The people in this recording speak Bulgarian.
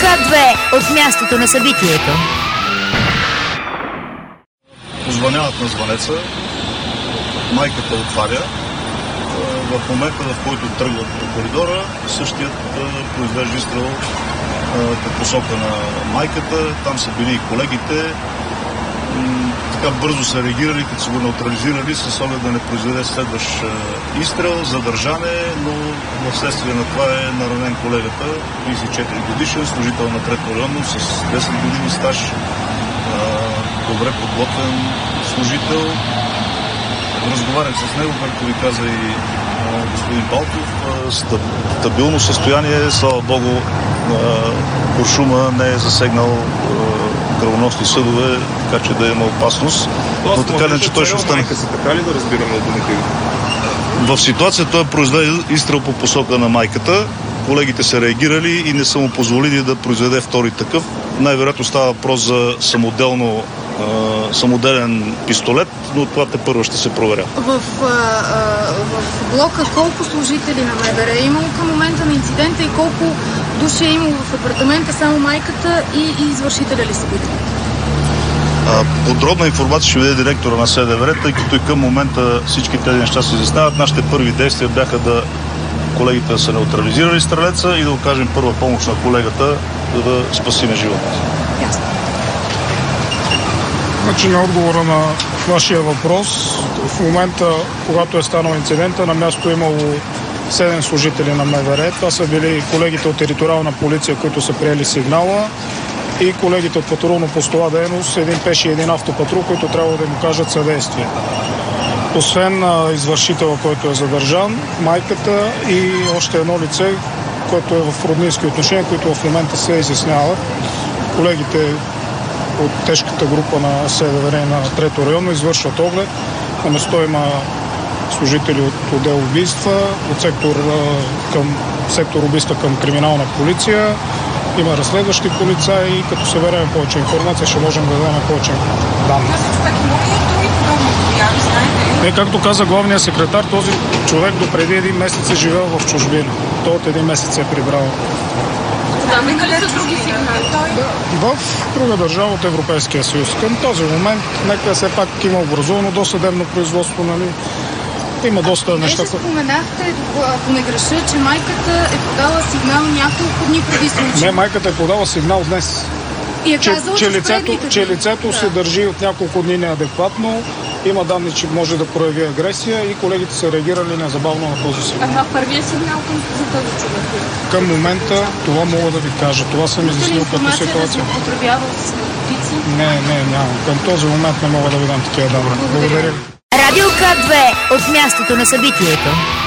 К2 от мястото на събитието. Позвъняват на звънеца, майката отваря. В момента, в който тръгват по коридора, същият произвежда изстрел по посока на майката. Там са били и колегите. Така бързо са реагирали, като са го неутрализирали, с оглед да не произведе следващ изстрел, задържане, но в следствие на това е наранен колегата, 34 годишен, служител на Трето районно, с 10 години стаж, добре подготвен служител. Разговарях с него, както ви каза и господин Балтов, стабилно състояние, слава Богу, куршума не е засегнал кръвоносни съдове, така че да има опасност. Но така не, че той ще остане. Така ли да разбираме от думите? В ситуацията той произведе изстрел по посока на майката. Колегите са реагирали и не са му позволили да произведе втори такъв. Най-вероятно става въпрос за самоделен пистолет, но това тепърва ще се проверя. В блока колко служители на МВР е имало към момента на инцидента и колко души е имало в апартамента, само майката и извършителя ли са били? Подробна информация ще даде директора на СДВР, тъй като и към момента всички тези неща се изясняват. Нашите първи действия бяха колегите да са неутрализирали стрелеца и да окажем първа помощ на колегата, за да спасиме живота. Ясно. Значи на отговора на вашия въпрос, в момента, когато е станал инцидента, на място е имало 7 служители на МВР. Това са били колегите от териториална полиция, които са приели сигнала, и колегите от патрулно-постова дейност, един пеш и един автопатрул, които трябва да им окажат съдействие. Освен извършителя, който е задържан, майката и още едно лице, което е в роднински отношения, които в момента се изясняват. Колегите от тежката група на СДВР на Трето районно извършват оглед. На место има служители от отдел убийства, от сектор убийства към криминална полиция. Има разследващи полицаи. Като съберем повече информация, ще можем да дадем повече данни. Както каза главният секретар, този човек допреди един месец е живел в чужбина. Той от един месец е прибрал. В друга държава от Европейския съюз. Към този момент, нека все пак има образувано досъдебно производство, нали? Има доста неща. Вие споменахте, ако не греша, че майката е подала сигнал няколко дни преди случая. Не, майката е подала сигнал днес. И е казала, че лицето се държи от няколко дни неадекватно. Има данни, че може да прояви агресия и колегите са реагирали незабавно на този сигнал. А първия сигнал за този човек? Към момента това мога да ви кажа. Това съм изяснил като ситуация. Да се употребява с наркотици? Не, нямам. Към този момент не мога да ви дам такива данни. Благодаря ви. Радио К2 от мястото на събитието.